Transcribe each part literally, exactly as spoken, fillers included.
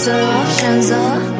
options, oh, options, oh.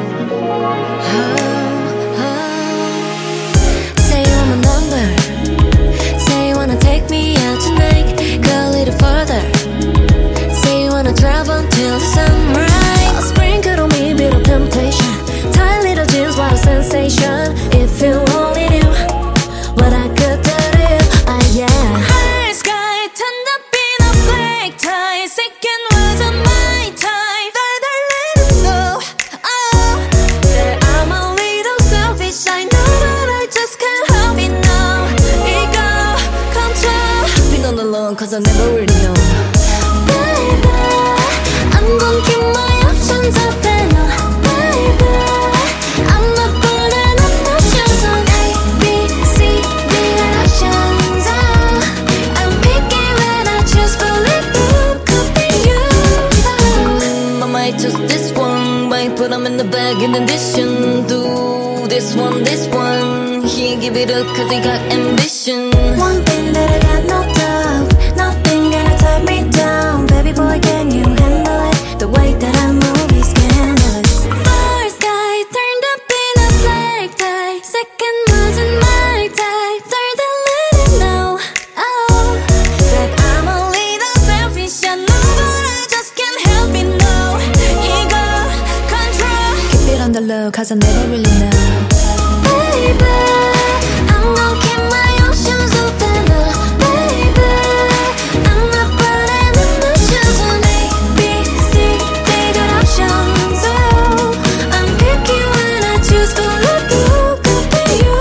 Oh, oh. Say you want my number. Say you wanna take me out tonight. Go a little further. Say you wanna travel until the sunrise. A sprinkle on me, bit of temptation. Tight little jeans, what a sensation. If you only knew what I could do to you, ah yeah. High sky, turned up in a black tie. Second wasn't my time. Further let it know, oh, that I'm a little selfish. I know that I just can't help it now. Ego, control. Been on the low, cause I never really know. Baby, I'm gon' keep my options open, oh, baby. I'm not putting up no shoes on A, B, C, D, and options, oh. I'm picky when I choose, but it could be you, oh. I might choose this one, might put them in the bag in addition to this one, this one. He give it up cause he got ambition. One thing that I got no doubt, nothing gonna tie me down. Baby boy, can you handle it? The way that I move is scandalous. First guy turned up in a black tie. Second wasn't my type. Third I let it know, oh, that I'm a little selfish. I know but I just can't help it, no. Ego, control. Keep it on the low cause I never really know. Baby, I'm gon' keep my options open, oh, baby. I'm not putting in my shoes on A, B, C, D, got options, oh. I'm picky when I choose, but look who could be you.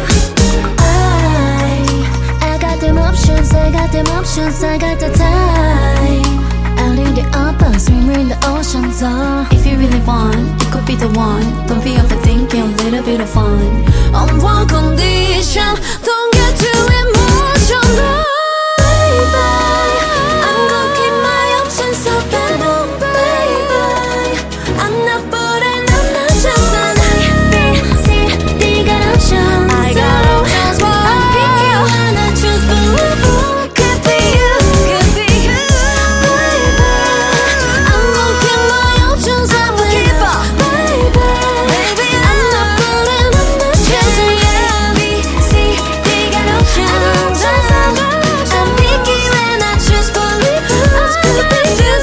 I, I got them options, I got them options, I got the time. Out in the open, swimmer in the ocean, so if you really want, you could be the one. Don't be overthinking, a little bit of fun. On one condition, don't get too emotional, baby. I'm gonna keep my options open, oh, baby. I'm not putting up no chance on A, B, C, D, got options, I got options, oh. I'm picky when I choose, but who could be you, could be you, baby. I'm gonna keep my options open, oh, baby. Baby, I'm not putting up no chance on A, B, C, D, got options, oh. I'm picky when I choose, but who could be you,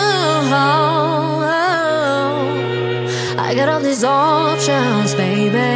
oh, oh. I got all these options, baby.